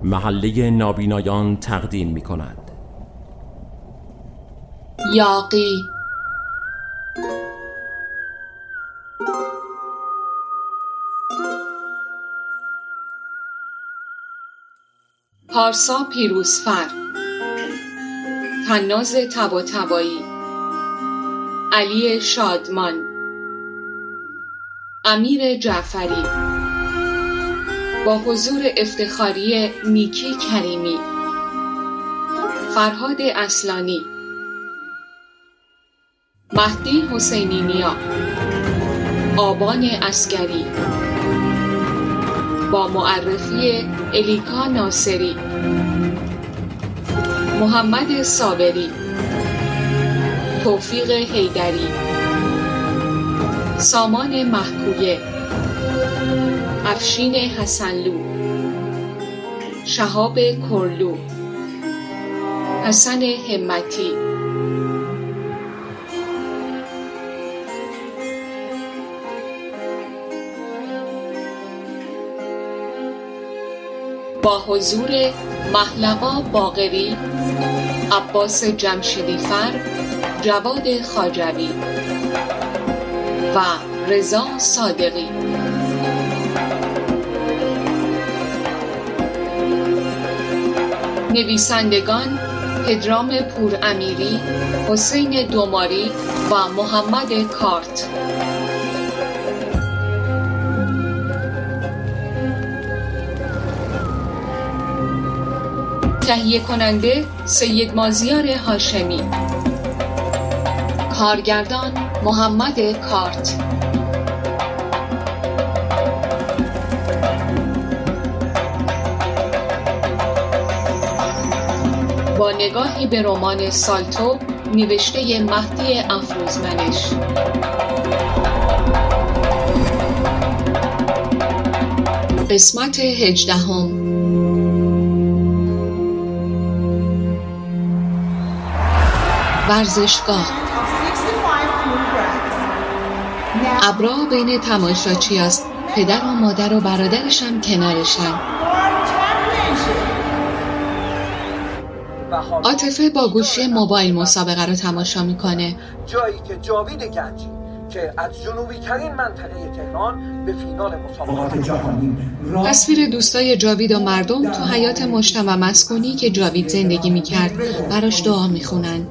محله نابینایان تقدیم می کند. یاغی پارسا پیروزفر، طناز طباطبایی، علی شادمان، امیر جعفری، با حضور افتخاری نیکی کریمی، فرهاد اصلانی، مهدی حسینی نیا، آبان عسکری، با معرفی الیکا ناصری، محمد صابری، توفیق حیدری، سامان محکویه، افشین حسنلو، شهاب کرلو، حسن همتی. با حضور محلقا باقری، عباس جمشیدیفر، جواد خواجوی و رضا صادقی. نویسندگان پدرام پورامیری، حسین دوماری و محمد کارت. تهیه کننده سید مازیار هاشمی. کارگردان محمد کارت. با نگاهی به رمان سالتو نوشته مهدی افروزمنش. قسمت 18. ورزشگاه. ابرا بین تماشاچی است. پدر و مادر و برادرش هم کنارشن. عاطفه با گوشی موبایل مسابقه رو تماشا میکنه. جایی که جاوید گنجی که از جنوبی ترین منطقه تهران به فینال مسابقات جهانی. تصویر دوستای جاوید و مردم تو حیات مجتمع مسکونی که جاوید زندگی میکرد براش دعا میخونن.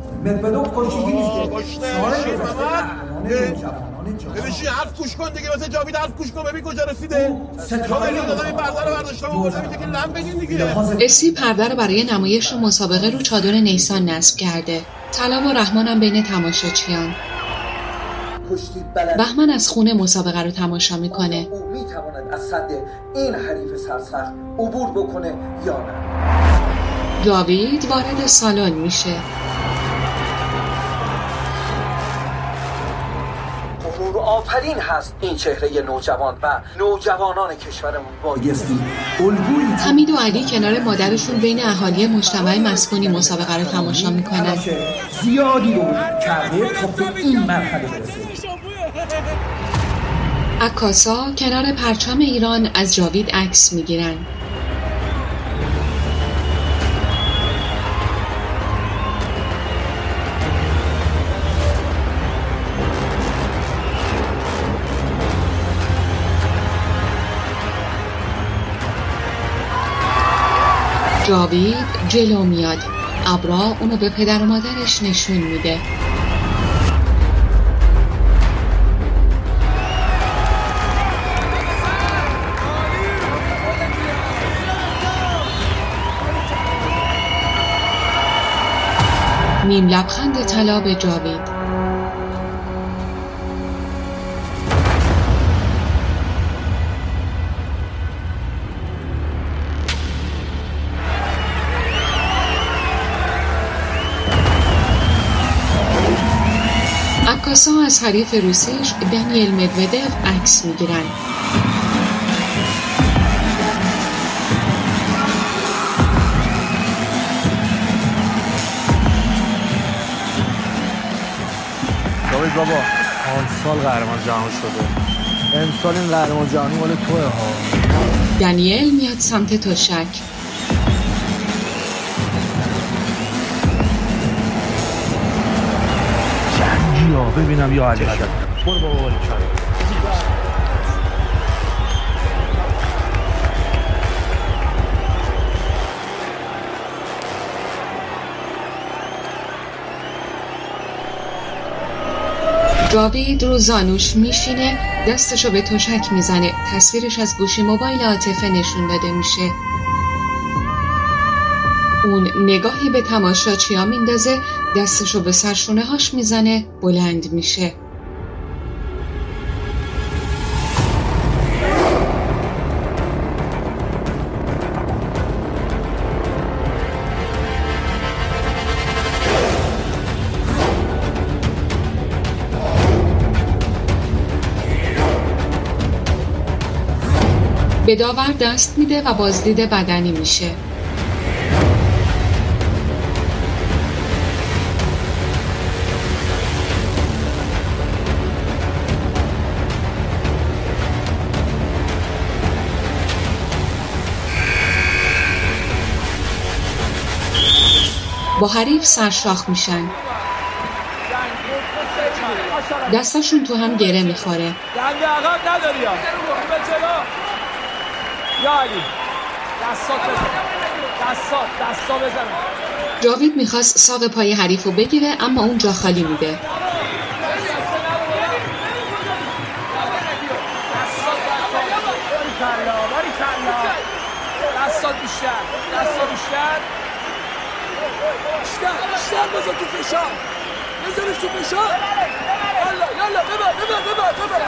ببینشی حرف گوش کن دیگه، مثلا جاوید حرف گوش کن ببین کجا رسیده. ستاره دادم این پرده رو برداشتم و بردم که لم بگین دیگه. اسی پرده رو برای نمایش مسابقه رو چادر نیسان نصب کرده. طلا و رحمان هم بین تماشاچیان. بهمن از خونه مسابقه رو تماشا میکنه. او میتواند از سد این حریف سرسخت عبور بکنه یا نه. جاوید وارد سالن میشه. آفرین هست این چهره نوجوان و نوجوانان کشورمون بایستی الگویی. حمید و علی کنار مادرشون بین اهالی مجتمع مسکونی مسابقه رو تماشا میکنن. زیادی رو کرده تا به این مرحله برسه. عکاسا کنار پرچم ایران از جاوید عکس میگیرن. جاوید جلو میاد. ابرا اونو به پدر و مادرش نشون میده. نیم لبخند طلا به جاوید. عکاسا از حریف روسیش دانیل مدودف عکس میگیرن. جاوید بابا سال قهرمان جهانی شده. امسال این قهرمان جهانی مال توه ها. دانیل میاد سمت تشک. بیا ببینم یا علی مدد. برو بابا ولی جاوید رو زانوش میشینه، دستشو به تشک میزنه. تصویرش از گوشی موبایل عاطفه نشون داده میشه. اون نگاهی به تماشاچی‌ها میندازه، دستشو به سرشونه هاش میزنه، بلند میشه. به داور دست میده و بازدید بدنی میشه. با حریف سرشاخ میشن. دستاشون تو هم گره میخوره. دنگ عقب نداری یا یا علی دستا بزن. جاوید میخواست ساق پای حریفو بگیره اما اون جا خالی میده. دستا بیشتر بذار تو فشار، بذارش تو فشار. یالا ببر.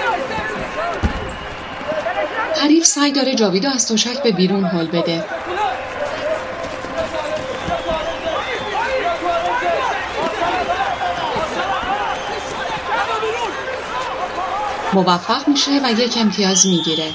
حریف سعی داره جاویدو از تشک به بیرون هل بده. موفق میشه و یک امتیاز میگیره.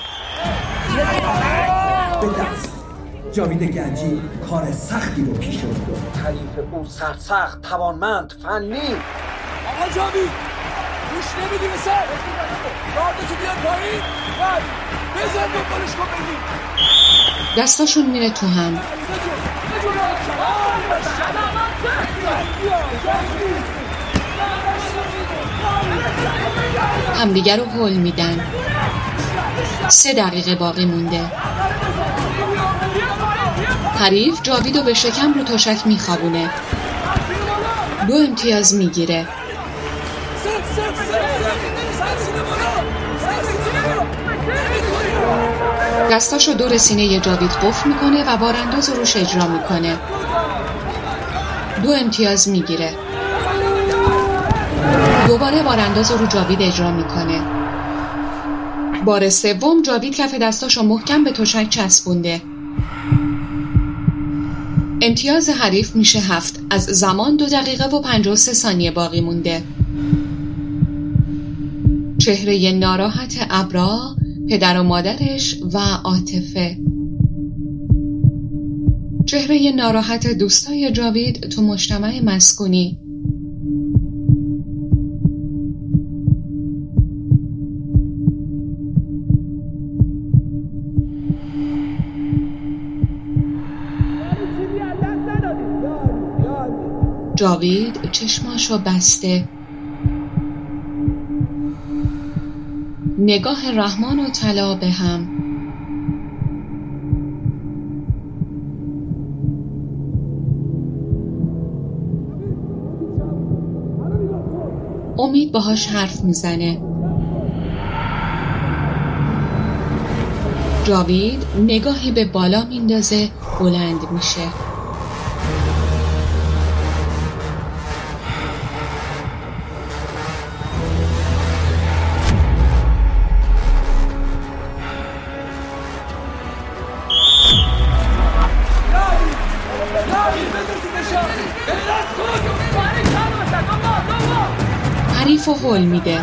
جاوید گنجی کار سختی رو پیش برد. حریف اون سرسخت، توانمند، فنی. آقا جاوید روش نمیدی به سر، راردتو بیار پایین، بزن دنبالش کن بگی. دستاشون میره تو هم. همدیگر رو هل میدن. 3 دقیقه باقی مونده. حریف جاویدو به شکم رو تشک میخوابونه. 2 امتیاز میگیره. دستاشو دور سینه جاوید قفل میکنه و بارانداز روش اجرا میکنه. 2 امتیاز میگیره. دوباره بارانداز رو جاوید اجرا میکنه. بار سوم جاوید کف دستاشو محکم به تشک چسبونده. امتیاز حریف میشه 7. از زمان 2 دقیقه و 53 ثانیه باقی مونده. چهره ناراحت ابرا، پدر و مادرش و عاطفه. چهره ناراحت دوستای جاوید تو مجتمع مسکونی. جاوید چشماشو بسته. نگاه رحمان و طلا به هم. امید باهاش حرف میزنه. جاوید نگاهی به بالا میندازه، بلند میشه. حریف و هل میده.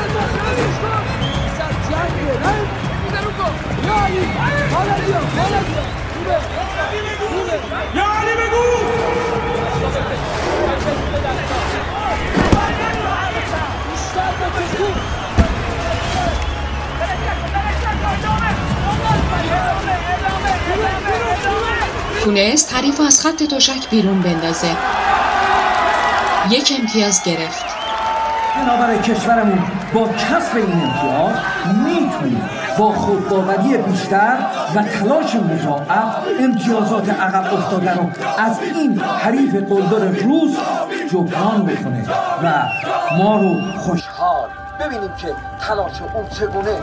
تونست حریف از خط تشک بیرون بندازه. 1 امتیاز گرفت. بنابراین کشورمون با کسب این امتیاز میتونه با خودباوری بیشتر و تلاش مضاعف امتیازات عقب افتاده رو از این حریف قلدر روس جبران بکنه و ما رو خوشحال ببینیم که تلاش اون چگونه.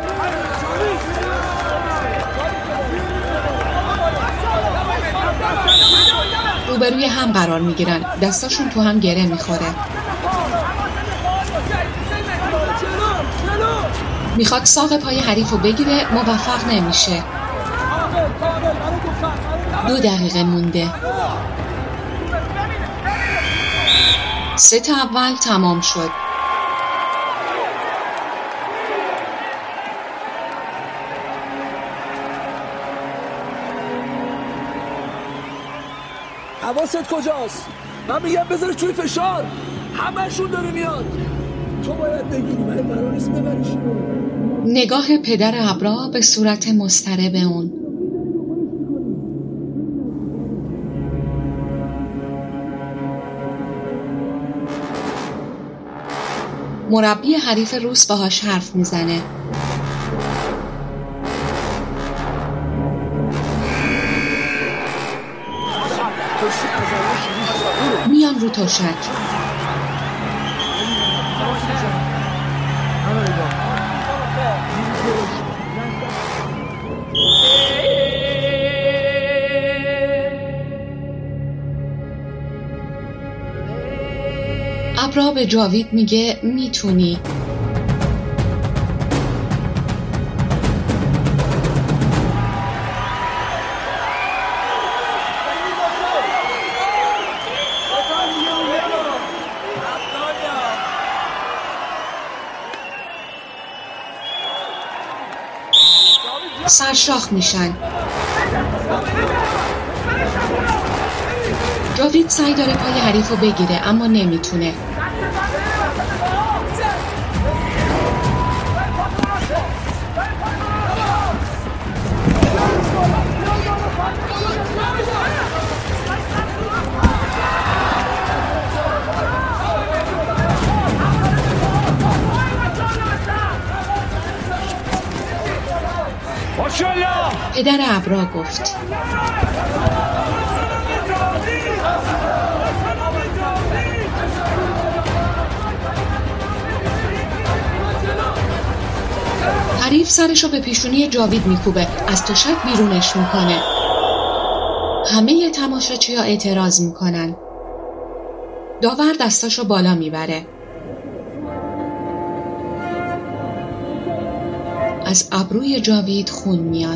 روبروی هم قرار میگیرن، دستاشون تو هم گره میخوره. میخواد ساق پای حریف رو بگیره، موفق نمیشه. 2 دقیقه مونده. ست اول تمام شد. حواست کجاست؟ من میگم بذارش توی فشار. همه‌شون داره میاد. تو باید بگیری، من قرار نیست ببریش. نگاه پدر ابرا به صورت مضطرب اون. مربی حریف روس باهاش حرف میزنه. میان رو تشک. ابرا به جاوید میگه میتونی. سرشاخ میشن. جاوید سعی داره پای حریف رو بگیره اما نمیتونه. پدر ابرا گفت حریف سرشو به پیشونی جاوید میکوبه، از تشک بیرونش میکنه. همه تماشاچی‌ها اعتراض میکنن. داور دستاشو بالا میبره. از ابروی جاوید خون میاد.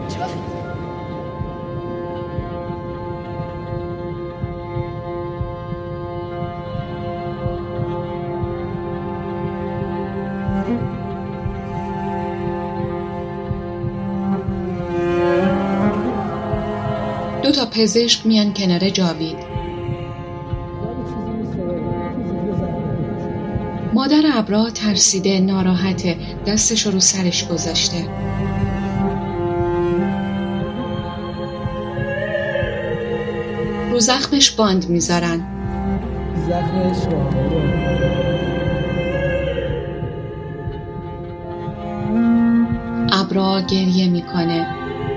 دو تا پزشک میان کنار جاوید. مادر ابرا ترسیده، ناراحته، دستش رو سرش گذاشته. رو زخمش باند میذارن. ابرا گریه میکنه.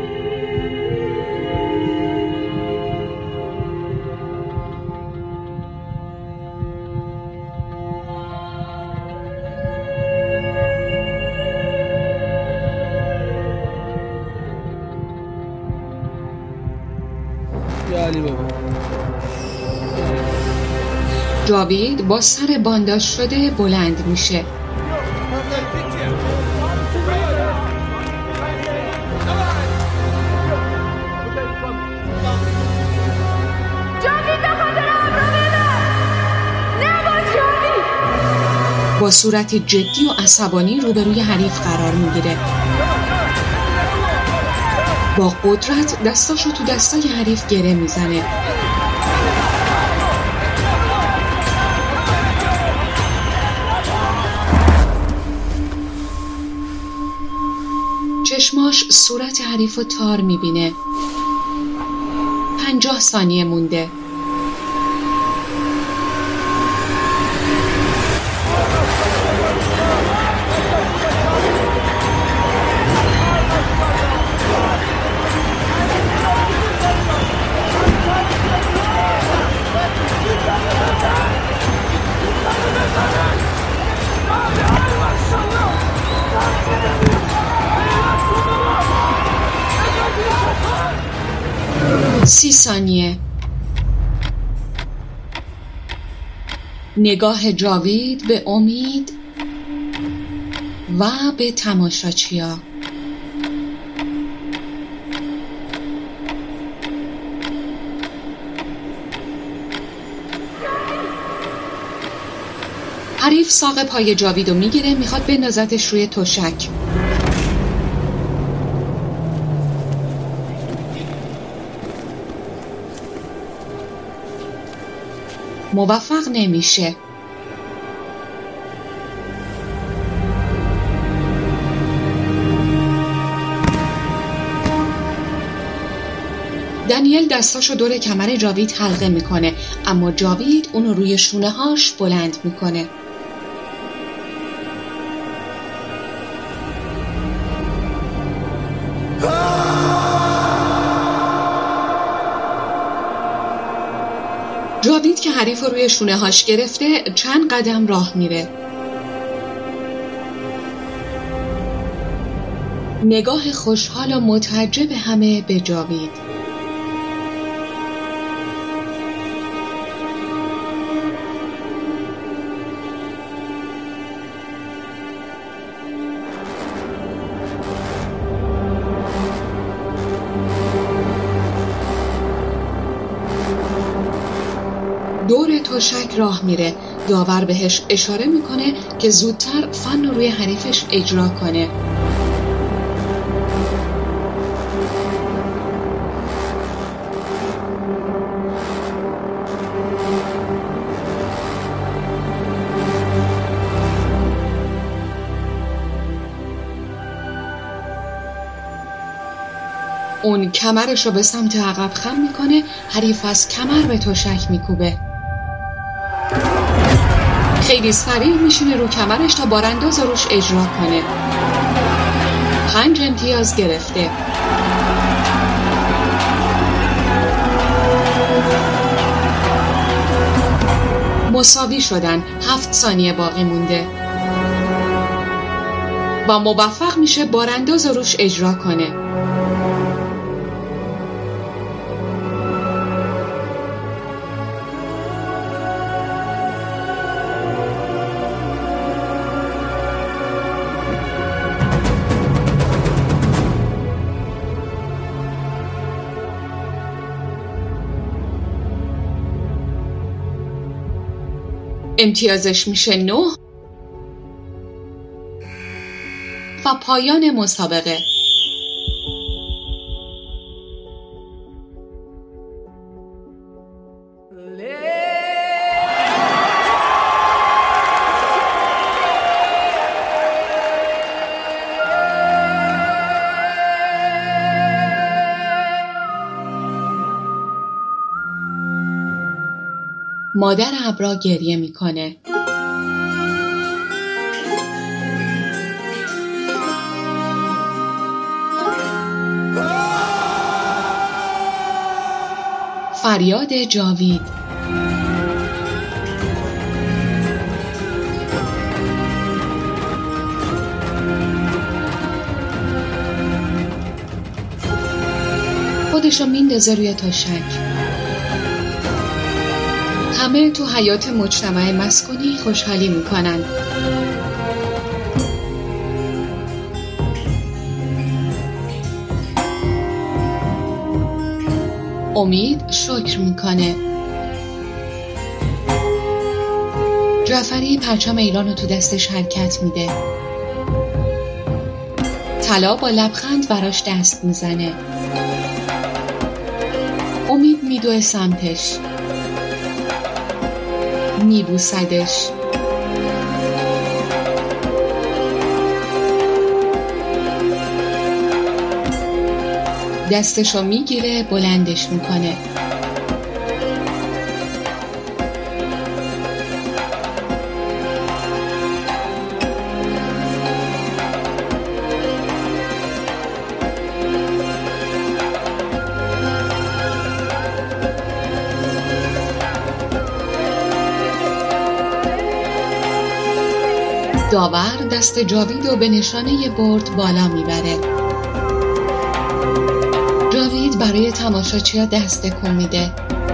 جاوید با سر بانداژ شده بلند میشه. با صورت جدی و عصبانی روبروی حریف قرار میگیره. با قدرت دستاشو تو دستای حریف گره میزنه. چشماش صورت حریف رو تار میبینه. 50 ثانیه مونده. 30 ثانیه. نگاه جاوید به امید و به تماشاچیا. حریف ساق پای جاویدو میگیره، میخواد بندازتش روی تشک. موفق نمیشه. دانیل دستاشو دور کمر جاوید حلقه میکنه، اما جاوید اونو روی شونه هاش بلند میکنه. جاوید که حریف رو روی شونه هاش گرفته چند قدم راه میره. نگاه خوشحال و متعجب همه به جاوید. دور تشک راه میره. داور بهش اشاره میکنه که زودتر فن رو روی حریفش اجرا کنه. اون کمرش رو به سمت عقب خم میکنه. حریف از کمر به تشک میکوبه. خیلی سریع میشینه رو کمرش تا بارانداز روش اجرا کنه. 5 امتیاز گرفته. مساوی شدن. 7 ثانیه باقی مونده و موفق میشه بارانداز روش اجرا کنه. امتیازش میشه 9 و پایان مسابقه. مادر ابرا گریه میکنه. فریاد جاوید. خودشو میندازه روی تشک. همه تو حیاط مجتمع مسکونی خوشحالی میکنن. امید شکر میکنه. جعفری پرچم ایران رو تو دستش حرکت میده. طلا با لبخند براش دست میزنه. امید میدوه سمتش. میبوسدش. دستشو میگیره بلندش میکنه. داور دست جاویدو به نشانه برد بالا میبره. جاوید برای تماشاچی‌ها دست تکون میده.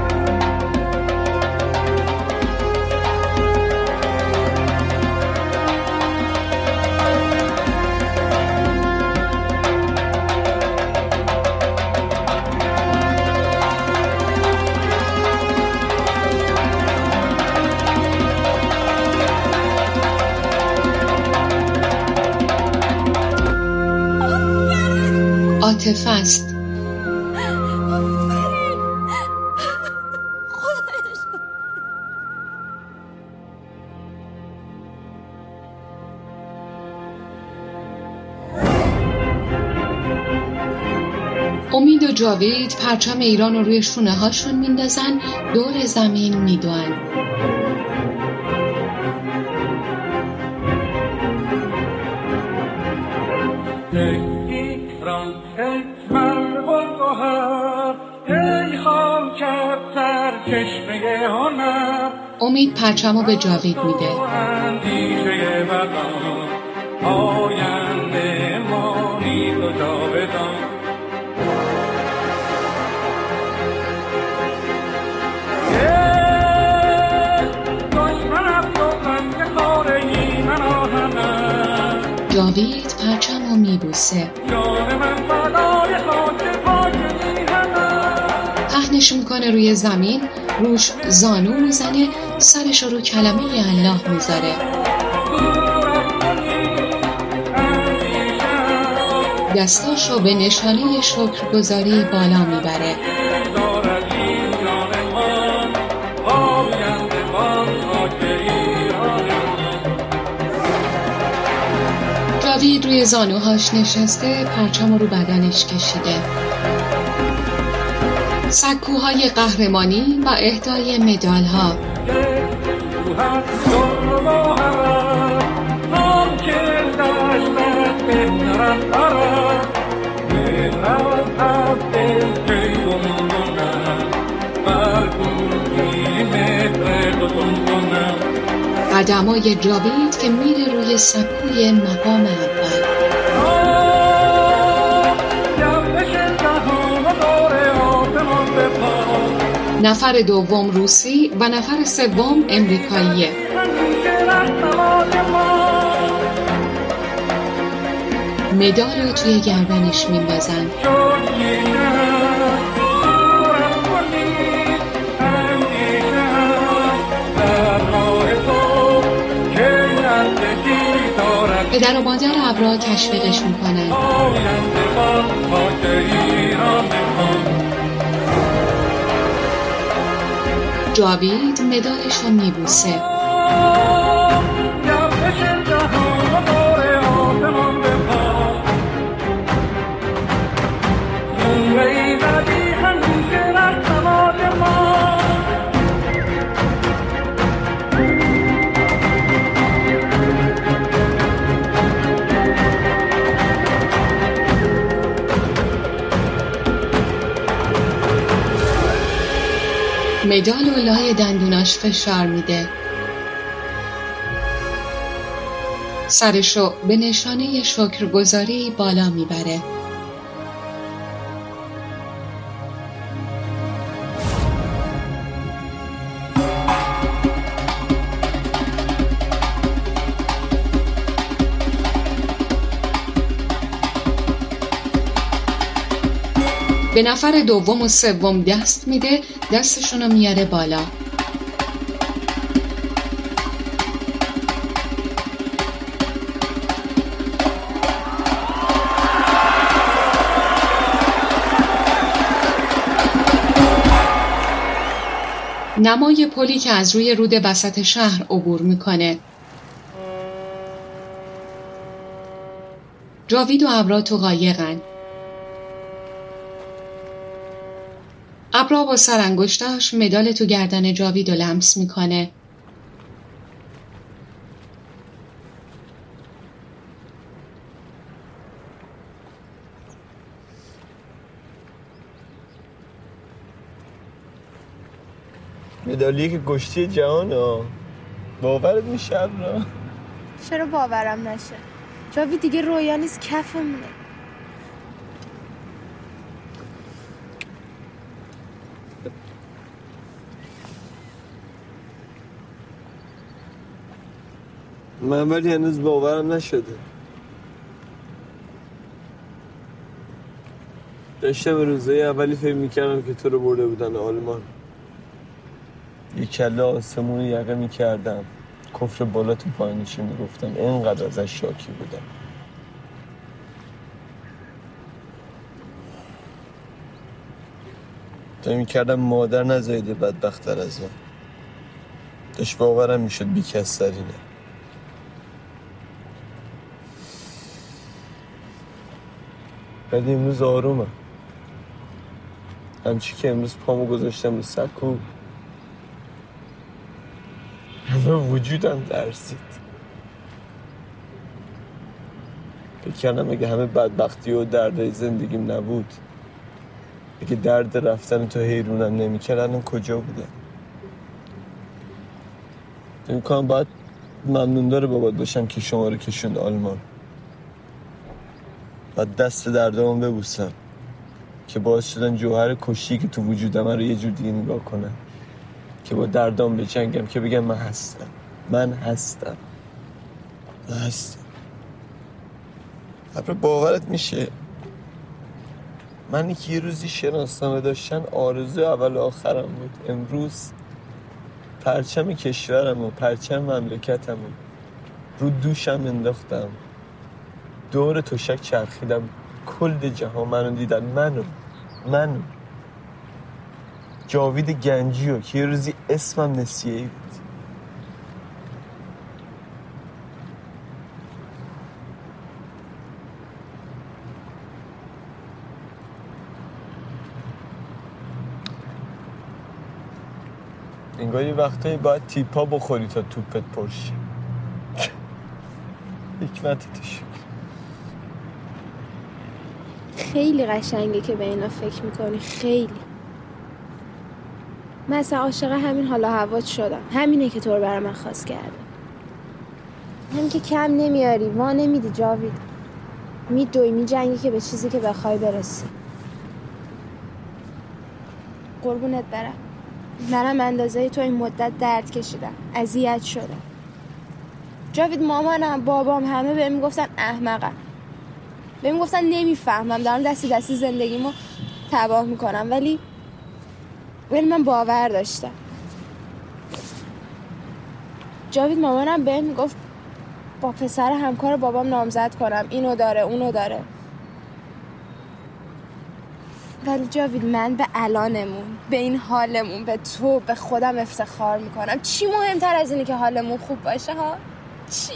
عاطفه است. امید و جاوید پرچم ایران رو روی شونه هاشون میندازن، دور زمین میدوئن. امید پرچم رو به جاوید میده. جاوید پرچم رو میبوسه. پهنش میکنه روی زمین، روش زانو میزنه، سرش رو کلمه الله میذاره. دستاشو به نشانه شکرگزاری بالا میبره. جاوید روی زانوهاش نشسته، پرچم رو بدنش کشیده. سکوهای قهرمانی و اهدای مدال‌ها. قدمای جاوید که میره روی سکوی مقام اول. نفر دوم روسی و نفر سوم امریکاییه. مدال رو توی گردنش میندازن. پدر و مادر ابرا تشویقش میکنن. جاوید مدالش رو میبوسه. مدال و لای دندوناش فشار میده. سرشو به نشانه شکرگزاری بالا میبره. به نفر دوم و سوم دست میده، دستشونو میاره بالا. نمای پلی که از روی رود وسط شهر عبور میکنه. جاوید و ابرا تو قایقن. ابرا با سرانگشتاش مدال تو گردن جاوید رو لمس میکنه. مدالی که کشتی جهان ها. باورت میشه ابرا؟ چرا باورم نشه؟ جاوید دیگه رویا نیست، کفمونه. من ولی هنوز باورم نشده. داشتم روزه اولی فکر میکردم که تو رو برده بودن آلمان. یک کله آسمون یقه میکردم، کفر بالا تو پایینیشو میگفتم، اینقدر ازش شاکی بودم. فکر میکردم مادر نزایده بدبخت‌تر از من. داشت باورم میشد بیکسترینه. ولی امروز آرومم. همچی که امروز پامو گذاشتم رو سکو، همه وجودم درسید. فکر کردم اگه همه بدبختی و دردهای زندگیم نبود، اگه درد رفتن تو حیرونم نمی‌کرد، الان کجا بودم؟ فکر می‌کنم باید ممنوندار بابات باشم که شما رو کشوند آلمان. باید دست دردامو ببوسم که باعث شدن جوهر کشتی که تو وجودم رو یه جور دیگه نگاه کنم، که با دردام بجنگم، که بگم من هستم. حتی باورت میشه من که یه روزی شناسنامه داشتن آرزو اول و آخرم بود. امروز پرچم کشورم و پرچم مملکتم رو دوشم انداختم، دور تشک چرخیدم، کل جهان منو دیدن. منو جاوید گنجیو که یه روزی اسمم نسیه‌ای بود. انگار یه وقتایی باید تیپا بخوری تا توپت پرشی. حکمتت شکر. خیلی قشنگه که به اینا فکر میکنی. خیلی. من اصلا عاشق همین حالا هوات شدم. همینه که تو رو برای من خواست کرده. هم که کم نمیاری، وا نمیدی جاوید. میدوی میجنگی که به چیزی که بخوای برسی. قربونت برم. منم اندازه تو این مدت درد کشیدم، اذیت شدم. جاوید مامانم بابام همه بهم میگفتن احمقم، بهم میگفتن نمیفهمم، دارم دستی زندگیمو تباه میکنم، ولی من باور داشتم. جاوید مامانم بهم میگفت با پسر همکار بابام نامزد کنم، اینو داره اونو داره. ولی جاوید من به الانمون، به این حالمون، به تو، به خودم افتخار میکنم. چی مهمتر از اینه که حالمون خوب باشه ها؟ چی؟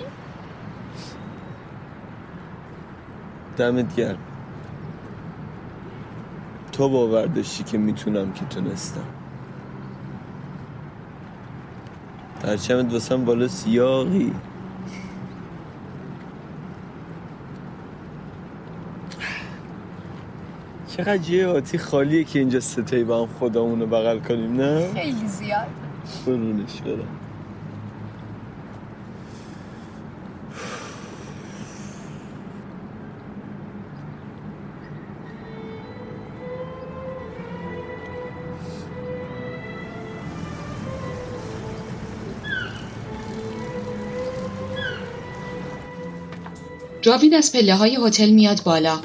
دمت گرم. تو باور داشتی که میتونم که تونستم. پرچمت واسم بالا سیاقی. چقدر جیه آتی خالیه که اینجا ستایی با هم خودمونو بغل کنیم، نه؟ خیلی زیاد. برونش برم. جاوید از پله‌های هتل میاد بالا.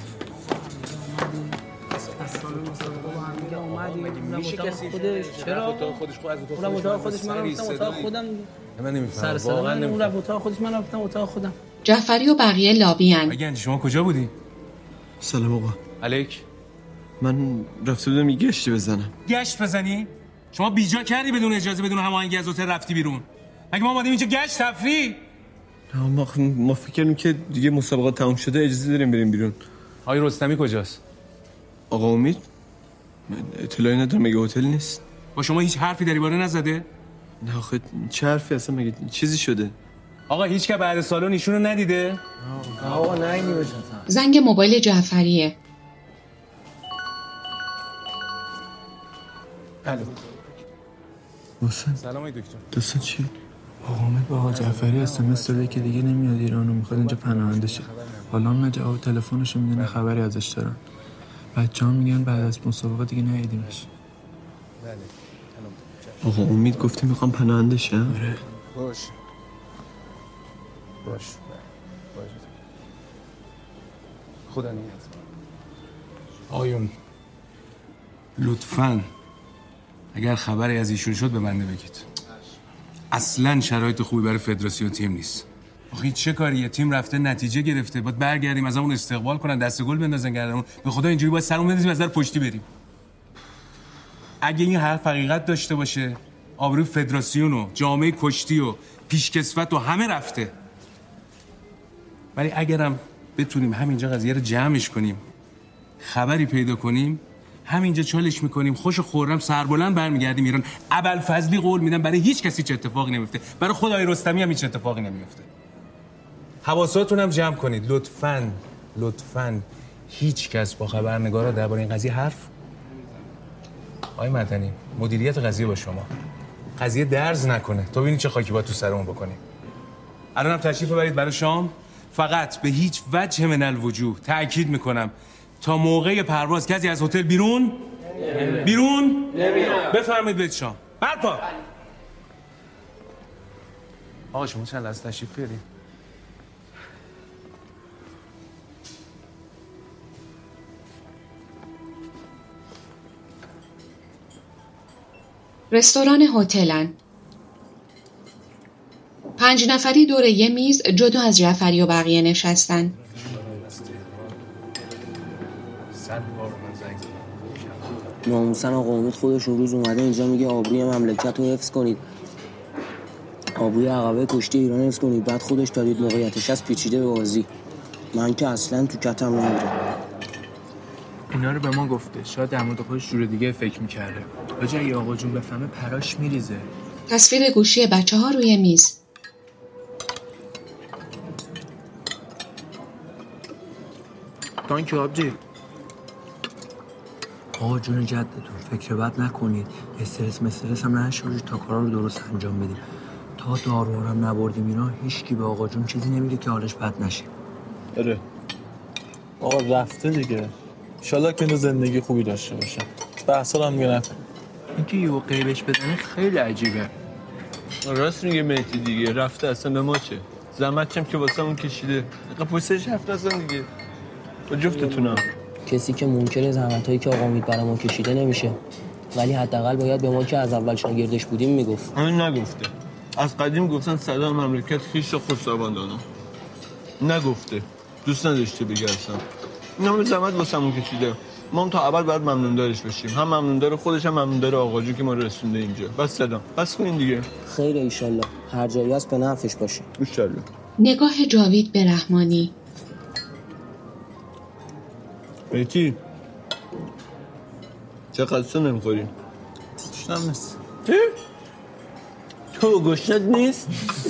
چرا؟ اون اتاق خودش من رفتم اتاق خودم. من نمیفهمم. واقعا اون اتاق خودش من رفتم اتاق خودم. جعفری و بقیه لابیان. اگه شما کجا بودی؟ سلام آقا. علیک. من رفته بودم یه گشتی بزنم. گشت بزنی؟ شما بیجا کردی بدون اجازه، بدون هماهنگی از هتل رفتی بیرون. مگه ما اومدیم اینجا گشت تفریح؟ ما فکر کردیم که دیگه مسابقات تموم شده، اجازه داریم بریم بیرون. آقای رستمی کجاست؟ آقا امید؟ من اطلاعی ندارم، مگه هتل نیست؟ با شما هیچ حرفی در باره نزده؟ نه آخه چه حرفی اصلا، مگه چیزی شده؟ آقا هیچ که بعد سالن ایشونو ندیده؟ آقا نگی بشه. زنگ موبایل جعفریه. الو. واسه سلام دکتر. داستان چیه؟ آقا امید با آقا جعفری اسمس داده که دیگه نمیاد ایران و میخواد اینجا پناهنده شه. حالا هم نه جواب تلفنشو میدونه، خبری ازش دارن. بچه‌ها میگن بعد از مسابقه دیگه ندیدیمش. آقا امید گفتی میخوام پناهنده شم؟ آره. باش. باش خدا نیت. آقایون لطفاً اگر خبری از ایشون شد به بنده بگید. اصلاً شرایط خوبی برای فدراسیون تیم نیست. آخه چه کاریه؟ تیم رفته نتیجه گرفته، باید برگردیم از همون استقبال کنن، دست گل بندازن گردمون. به خدا اینجوری باید سرمون بندازیم از در پشتی بریم. اگه این حرف حقیقت داشته باشه آبروی فدراسیون و جامعه کشتی و پیشکسوت و همه رفته. ولی اگرم بتونیم همینجا قضیه رو جمعش کنیم، خبری پیدا کنیم، همینجا چالش میکنیم، خوش و خرم سربلند برمیگردیم ایران. ابوالفضلی قول میدم برای هیچ کسی چه اتفاقی نمیفته، برای خود آقای رستمی هم هیچ اتفاقی نمیفته. حواساتون هم جمع کنید لطفاً هیچ کس با خبرنگارا درباره این قضیه حرف. آقای مدنی مدیریت قضیه با شما، قضیه درز نکنه تا ببینید چه خاکی باید تو سرمون بکنیم. الانم تشریف ببرید برای شام. فقط به هیچ وجه من الوجوه تأکید میکنم تا موقع پرواز کسی از هتل بیرون بفرمایید برید شام. برپا. آقا شما چند لحظه تشریف بیارید. رستوران هتلن. 5 نفری دور یه میز جدا از جعفری و بقیه نشستن. ناموسن آقا امید خودش اون روز اومده اینجا میگه آبروی مملکت رو حفظ کنید، آبروی عقبه کشتی ایران حفظ کنید، بعد خودش دارید موقعیتش از پیچیده به بازی. من که اصلا تو کتم نمیره. اینا رو به ما گفته، شاید در مورد خودش جور دیگه فکر میکرده. حاجی اگه آقا جون بفهمه پراش میریزه. تصویر گوشی بچه‌ها روی میز. تانکی آبجی. آقا جون جدتون فکر بد نکنید، استرس هم نشورید تا کارا رو درست انجام بدیم. تا دارو هم نبردیم اینا هیچکی به آقا جون چیزی نمیگه که حالش بد نشه. آره آقا رفته دیگه، انشالله که اینو زندگی خوبی داشته باشه. بحثا هم میگه نکنه. اینکه یه قیبش بزنه خیلی عجیبه. راست میگه مهدی دیگه، رفته اصلا ما چه زحمت چم که واسه اون کشیده پوستش هفته اصلا دیگه با جفتتونم. کسی که منکر زحمتایی که آقا امید برای ما کشیده نمیشه، ولی حداقل باید به ما که از اول شاگردش بودیم میگفت. همین نگفته. از قدیم گفتن صدا مملکت خیش خوش‌آبان دانم. نگفته، دوست نداشته بگه اصلا. این همه زحمت واسمون کشیده، ما هم تا ابد باید ممنون دارش بشیم. هم ممنون داره خودش، هم ممنون داره آقا جو که ما رو رسونده اینجا. بس صدا بس کنین دیگه. خیر ان شاء الله هر جایی هست به نفعش باشه ان شاء الله. نگاه جاوید به رحمانی. بیتی چقدر سو نمیخورین؟ گشنم نیست. تو گشنت نیست؟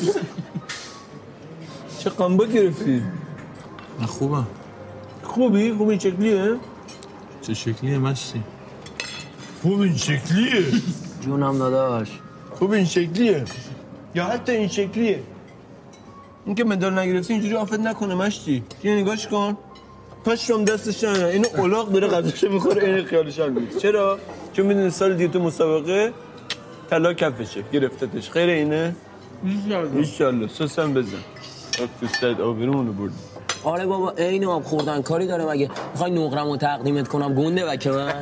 چه قنبه گرفتی؟ من خوبم. خوبی؟ خوب این شکلیه؟ چه شکلیه مشتی؟ خوب این شکلیه؟ جونم داداش خوب این شکلیه؟ یا حتی این شکلیه؟ این که مدال نگرفتی اینجوری آفت نکنه مشتی. یه نگاش کن. پشم دستش نه اینو الاغ داره غذاشو میخوره این خیالش هم نیست. چرا؟ چون میدونه سال دیگه تو مسابقه طلا کفشه گرفتتش. خیر اینه؟ ان شاء الله. سوسن بزن. استاد آبرومونو برد. آره بابا عین آب خوردن کاری داره مگه؟ میخوای نقرمو تقدیمت کنم گنده بکه من؟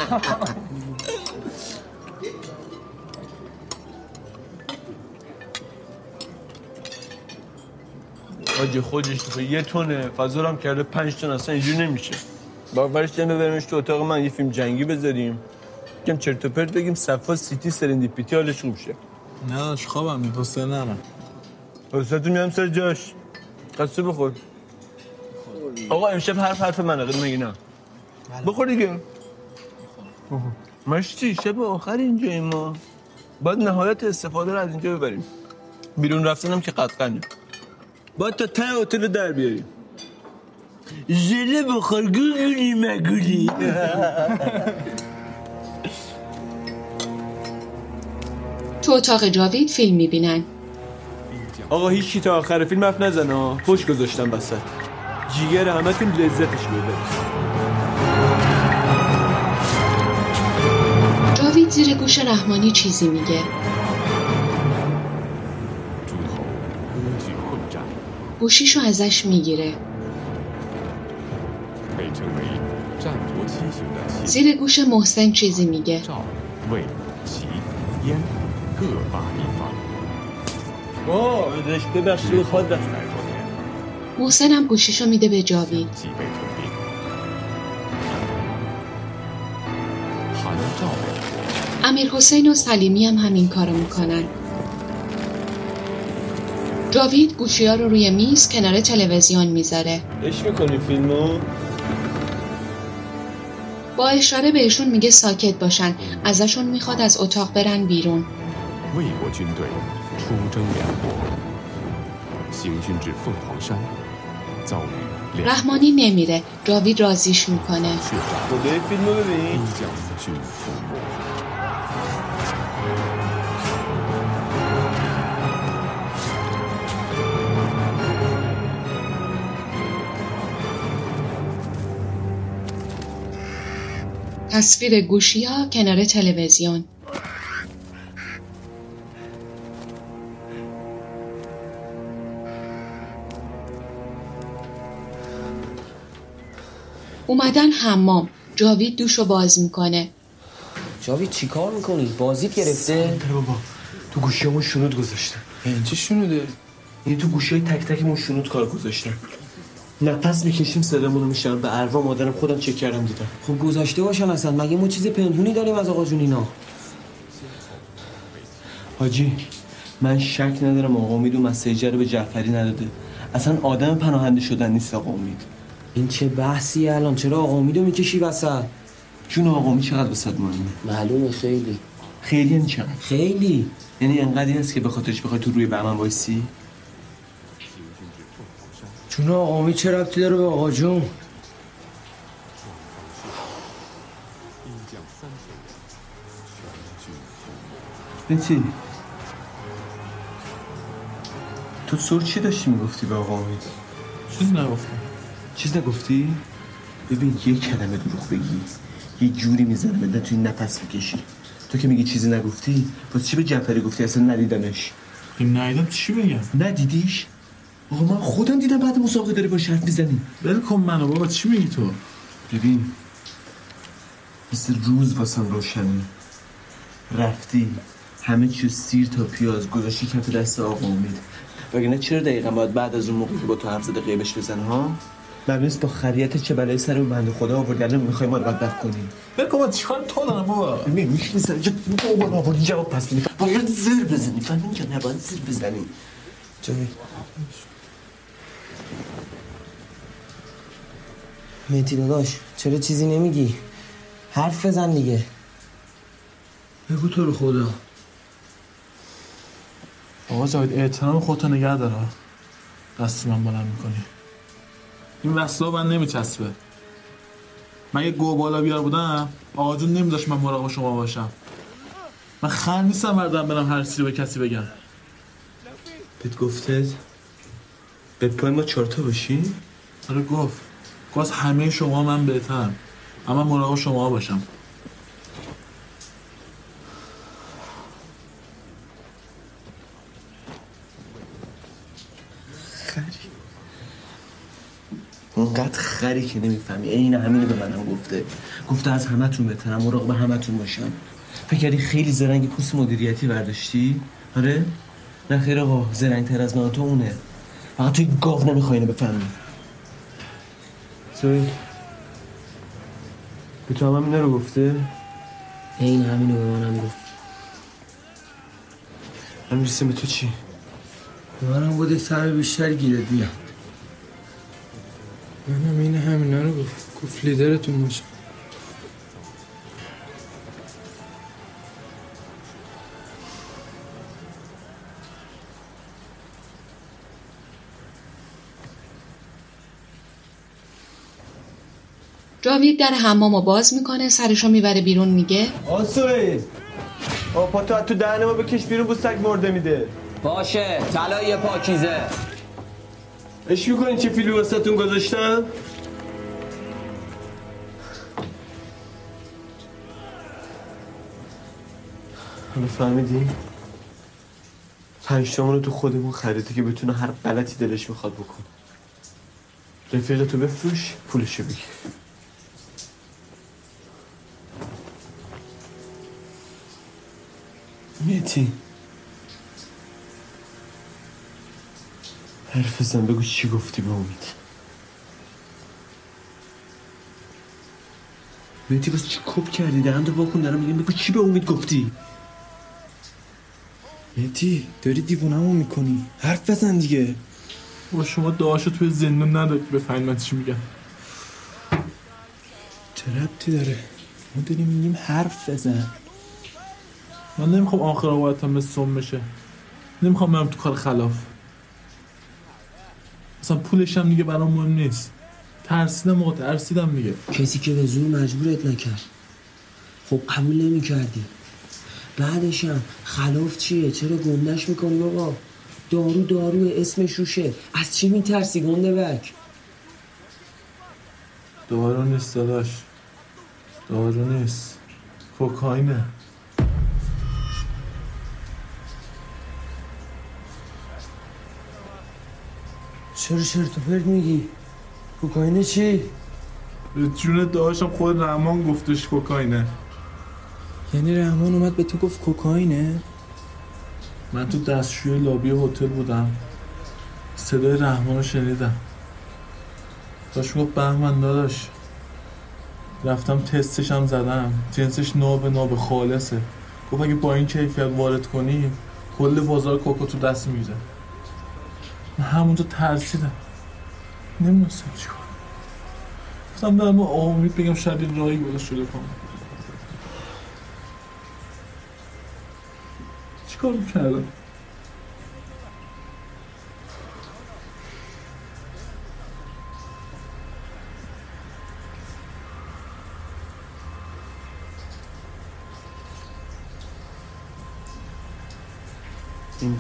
آجی خودش تو یه تونه فضلم کرده 5 تن اصلا اینجوری نمیشه. باورش نمیبرمش تو اتاق من یه فیلم جنگی بذاریم. کم چرت و پرت بگیم صفا سیتی سرندیپیتی حالش خوب شه. نه خوابم این حسین نرم. حسین میام سر جاش. قصه بخور. آقا امشب حرف منه قد میگی نه. بخور دیگه. مشتی شب آخر اینجا ما. بعد نهایت استفاده رو از اینجا ببریم. بیرون رفتنم که قطعنه. باید تا ته هتل در بیاریم. ژله بخور گوگولی مگولی. تو اتاق جاوید فیلم میبینن. آقا هیچی تا آخر فیلم حرف نزنه. خوش گذاشتم وسط. جیگر همتون لذتش ببرید. جاوید زیر گوش رحمانی چیزی میگه. گوشیشو ازش میگیره. زیر گوش محسن چیزی میگه. محسن هم گوشیشو میده به جاوید. امیر حسین و سلیمی هم همین کارو میکنن. جاوید گوشی‌ها رو روی میز کنار تلویزیون میذاره. اش میکنی فیلمو؟ با اشاره بهشون میگه ساکت باشن. ازشون میخواد از اتاق برن بیرون. رحمانی نمیره. جاوید راضیش میکنه. خدای فیلمو ببین. تصویر گوشی‌ها کنار تلویزیون. اومدن حمام. جاوید دوشو باز میکنه. جاوید چی کار میکنی؟ بازیت گرفته؟ بابا تو گوشیامون شنود گذاشتن. این چی شنوده؟ یعنی تو گوشیای تک تکمون شنود کار گذاشتن. نفس میکشیم صدامونو میشنن. به اروا مادرم خودم چک کردم دیدم. خب گذاشته باشن اصلا. مگه ما چیز پنهونی داریم از آقا جون اینا؟ حاجی من شک ندارم آقا امید مسیجر رو به جعفری نداده. اصلا آدم پناهنده شدن نیست آقا امید. این چه بحثی الان؟ چرا آقا امیدو میکشی وسط؟ جون آقا امید چقدر وسط مهمه؟ معلومه خیلی. خیلی یعنی چقدر؟ خیلی. یعنی انقدری هست که به خاطرش بخوای تو روی بهمن وایسی؟ چون آقا امید چه ربطی داره به آقا جون؟ بنتی تو سر چی داشتی میگفتی به آقا امید؟ چیز نگفتم. چیز نگفتی؟ ببین یه کلمه دروغ بگی یه جوری میزنه بدن توی نفس میکشی. تو که میگی چیزی نگفتی واسه چی به جعفری گفتی؟ اصلا ندیدمش. این ندیدم چی بگم؟ ندیدیش؟ آقا من خودم دیدم بعد مسابقه داری با شرط میزنی. ول کن منو بابا. چی میگی تو؟ ببین مثل روز واسم روشنه. رفتی همه چیز سیر تا پیاز گذاشتی کف دست آقا امید. وگرنه چرا دقیقا باید بعد از اون موقعی که با تو حرف زده غیبش بزن ها؟ معلومه با خریت چه بلایی سر اون بنده خدا آورد. الان میخوای ما رو بدبخت کنی. ول کن چیکار تو دارم بابا؟ ببین میشینی سر جا بابا آوردی جواب پس میدی. باید زر بزنی. فهمیدی که نباید زر بزنی. جایی مهدی داداش چرا چیزی نمیگی؟ حرف بزن دیگه. بگو تو رو خدا. آقا جاوید احترام خودتو نگه داره. دستی من بلند میکنی. این وصلا من نمیچسبه. من یه گو بالا بیار بودم آقا جون نمیداشت من مراقب شما باشم. من خر نیستم بردم برم هر چیزی به کسی بگم. بهت گفته به پای ما چارتا باشی؟ آره گفت از همه شما من بهترم. اما مراقب شما باشم. اونقدر خری که نمیفهمی. عین همینو به منم گفته از همتون بهترم مراقب همتون باشم. فکر کردی خیلی زرنگ پوست مدیریتی برداشتی؟ آره؟ نه خیر آقا زرنگ‌تر از من تو اونه. فقط توی گاو نمیخوای اینو بفهمی. سوی به تو هم اینا رو گفته؟ این همینو به منم گفت. من میرسیم به تو چی؟ به منم بوده سر بیشتر گیرت میاد. منم این همینا رو گفت لیدرتون باشه. جاوید در حمامو باز میکنه. سرشو میبره بیرون. میگه آسوی پا تو دهن ما بکش بیرون. بو سگ مرده میده. باشه طلای پاکیزه. اش میکنین چه فیلمی واسهتون گذاشتم؟ حالا فهمیدی؟ 5 تومن رو تو خودمون خریده که بتونه هر غلطی دلش میخواد بکنه. رفیقتو بفروش، پولشو بگیر. مهدی حرف بزن، بگو چی گفتی به امید. مهدی بس چی کپ کردی؟ دهنتو واکن دارم میگم بگو چی به امید گفتی. مهدی داری دیوونمو میکنی، حرف بزن دیگه. با شما دعاشو توی زندون ندارید بفهمید من چی میگم. چه ربطی داره؟ ما داریم میگیم حرف بزن. من نمیخوام آخر آوایتم مثل سم بشه، نمیخوام برم تو کار خلاف. اصلا پولش هم دیگه برام مهم نیست. ترسیدم دیگه. کسی که به زور مجبورت نکرد، خب قبول نمی کردی. بعدش هم خلاف چیه؟ چرا گندش میکنی بابا؟ دارو اسمش روشه. از چی میترسی گنده بک؟ دارو نیست داداش، دارو نیست، کوکائینه. چرا چرت و پرت میگی؟ کوکائینه چی؟ جون داشتم خود رحمان گفتش کوکائینه. یعنی رحمان اومد به تو گفت کوکائینه؟ من تو دستشوی لابی هتل بودم، صدای رحمان رو شنیدم. داشت گفت بهمن داداش، رفتم تستش هم زدم، جنسش ناب خالصه. گفت اگه با این کیفیت وارد کنی کل بازار کوکو تو دست میگیره. من همونجا ترسیدم، نمیدونستم چی کنم. گفتم برم با امید بگم شاید این راهی گذاشت شده کنم. چی کار میکردم؟ این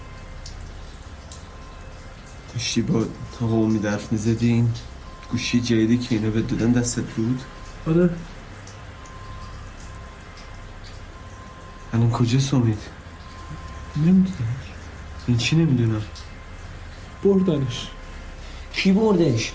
داشتی با آقا امید حرف میزدی، این گوشی جدیدی که اینا بهت دادن دستت بود؟ آره. الان کجاست امید؟ نمیدونم. این چی نمیدونم؟ بردنش. کی بردش؟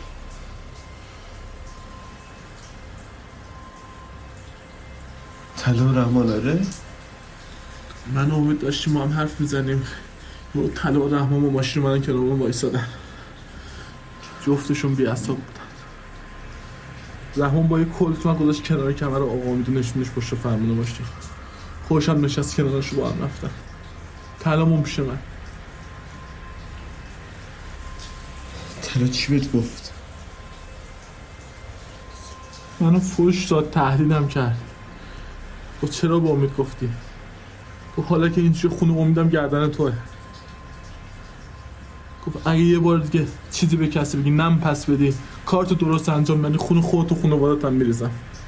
طلا و رحمان. آره من و امید داشتیم ما هم حرف میزنیم، و طلا و رحمان و ماشین منن کنار من وایسادن. جفتشون بی‌عصاب بودن. رحمان با یه کلتون گذاشت کنار کمر آقا امید نشونش پشت فرمونه باشیم. خوشم نشست کنارشو با هم رفتن. طلامون پیش من. طلا چی بهت گفت؟ منو فوش داد، تهدیدم کرد. گفت چرا با امید گفتی؟ گفت حالا که اینجوری خونه امیدم گردن توه. گفت اگه یه بار دیگه چیزی به کسی بگی نم پس بدی، کارتو درست انجام بدی، خونه خودت و خانواده‌ت هم میریزم.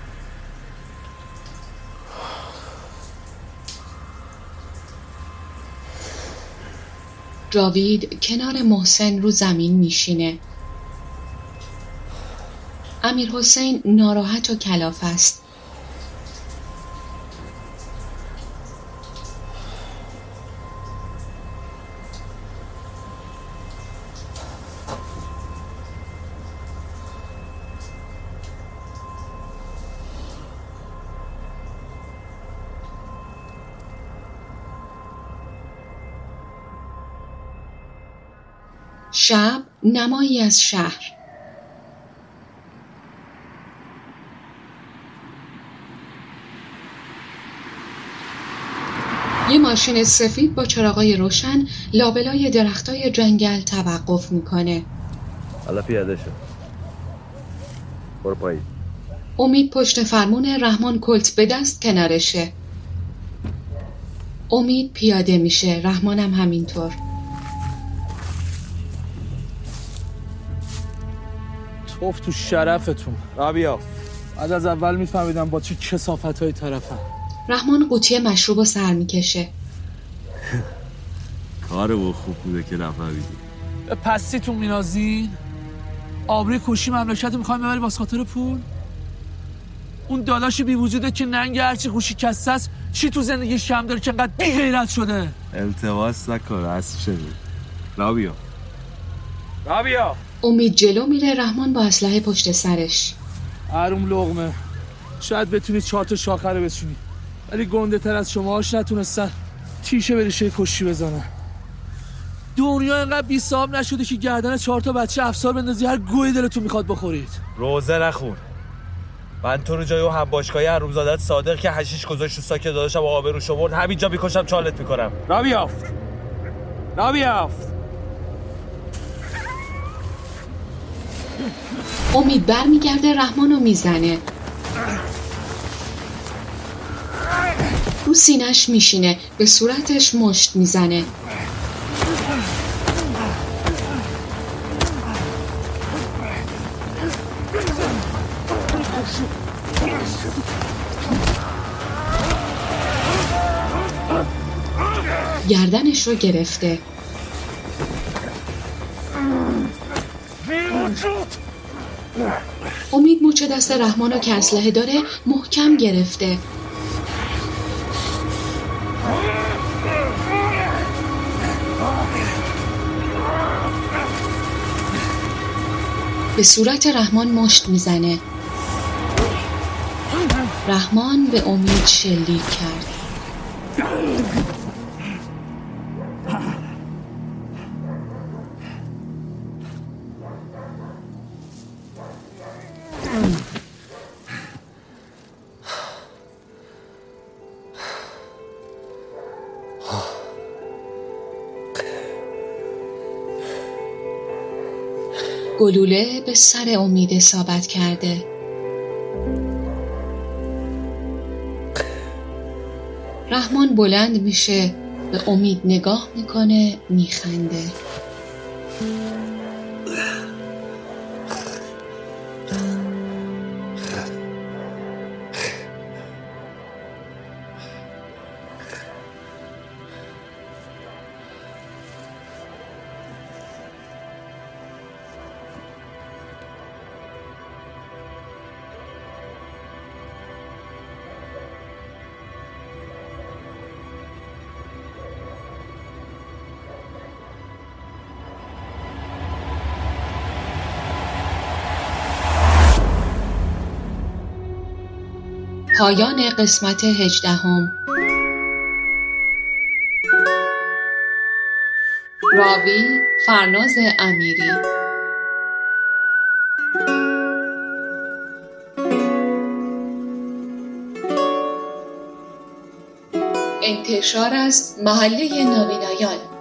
جاوید کنار محسن رو زمین میشینه. امیر حسین ناراحت و کلاف است. شب، نمایی از شهر. یه ماشین سفید با چراغای روشن لابلای درختای جنگل توقف میکنه. حالا پیاده شو. برو پایین. امید پشت فرمون، رحمان کلت به دست کنارشه. امید پیاده میشه، رحمانم همینطور. توف تو شرفتون. رابیا. بعد از اول میفهمیدم با چه کثافت‌های طرفم. رحمان قوطی مشروب رو سر میکشه. کارو خوب بوده که نفهمیدی. به پستیتون مینازین؟ آبروی کشی مملکت رو میخوایم ببری واسه خاطر پول؟ اون داداش بی وجوده که ننگ هرچی خوشی کسته است چی تو زندگیش کم داره که انقدر بی غیرت شده؟ التماس نکن رسم شدی. رابیا امید جلو میره، رحمان با اسلحه پشت سرش. حروم لقمه، شاید بتونی 4 تا شاخه رو بچینی، ولی گنده تر از شماهاش نتونستن تیشه بریشه کشی بزنن. دنیا اینقدر بی صاحب نشده که گردن 4 تا بچه افسار بندازی هر گوی دلتون میخواد بخورید. روزه نخون. من تو رو جای اون همباشگاهی حرومزادت صادق که حشیش گذاشت تو ساک داداشم و آبروشو برد همینجا میکشم چالت میکنم. رابیافت. امید برمیگرده رحمانو میزنه، رو سینه‌اش میشینه، به صورتش مشت میزنه. گردنش رو گرفته. امید مچ دست رحمانو که اسلحه داره محکم گرفته. به صورت رحمان مشت میزنه. رحمان به امید شلیک کرد. گلوله به سر امید اصابت کرده. رحمان بلند میشه، به امید نگاه میکنه، میخنده. پایان قسمت 18. راوی فرناز امیری. انتشار از محله نابینایان.